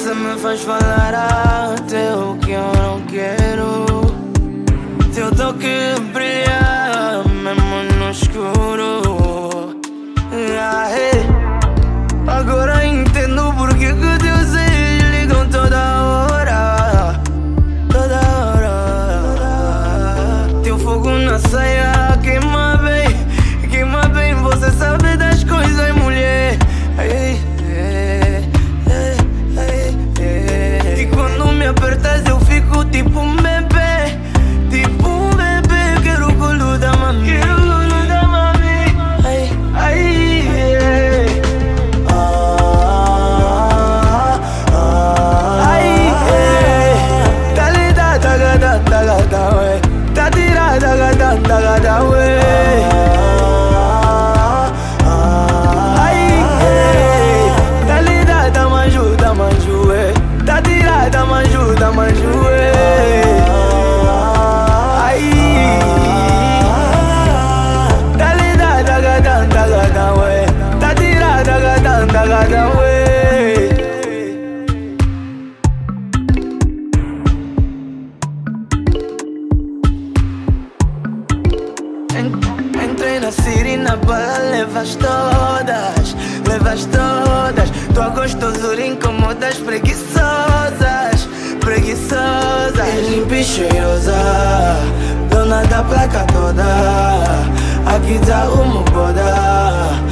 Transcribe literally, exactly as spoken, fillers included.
Você me faz falar até o que eu não quero. Teu toque brilha mesmo no escuro. Ah, hey. Agora entendo porque que teus ex ligam toda hora. Toda hora. Teu fogo na saia queima bem, queima bem. Você sabe das coisas, mulher. Hey. Me apertas, eu fico tipo um bebê. Tipo um bebê, quero o colo da mami. Quero o colo da mami. Ai, ai, yeah. Ah, ah, ai, yeah. Tá lida, tá gada, tá gada, ué. Tá tirada, gada, tá gada, ué. Ai, yeah. Tá lida, tá manju, tá manju, ué. Tá tirada, manju, tá manju, eh. Ai. Tá linda, tá gada, tá gada, ué. Tá tirada, gada, tá gada, ué. Entrei na Siri, na bala, levas todas, levas todas. Tua gostosura incomoda as preguiçosas, preguiçosas. É limpa e cheirosa, dona da placa toda. Aqui tá uma boda.